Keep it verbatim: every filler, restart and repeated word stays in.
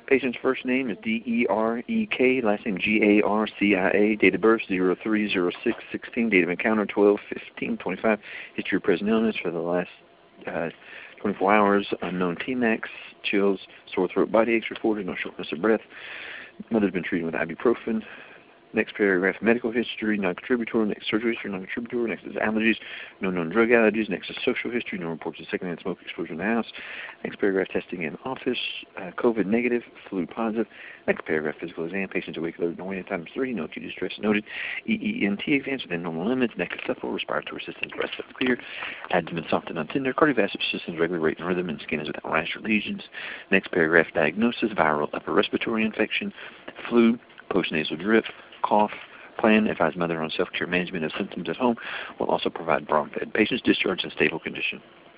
Patient's first name is D E R E K, last name G A R C I A, date of birth zero three zero six sixteen, date of encounter twelve fifteen twenty-five, history of present illness for the last uh, twenty-four hours, unknown T MAX, chills, sore throat, body aches reported, no shortness of breath. Mother's been treated with ibuprofen. Next paragraph, medical history, non-contributory. Next, surgery history, non-contributory. Next is allergies, no known drug allergies. Next is social history, no reports of secondhand smoke exposure in the house. Next paragraph, testing in office, uh, COVID negative, flu positive. Next paragraph, physical exam, patients awake, alert, no waiting times three, no acute distress noted. E E N T exams within normal limits. Neck is supple, respiratory system, breath is clear. Abdomen soft and untender. Cardiovascular system, regular rate and rhythm, and skin is without rash or lesions. Next paragraph, diagnosis, viral upper respiratory infection, flu, postnasal drip, cough. Plan, advise mother on self-care management of symptoms at home. Will also provide bronch fed. Patient's discharged in stable condition.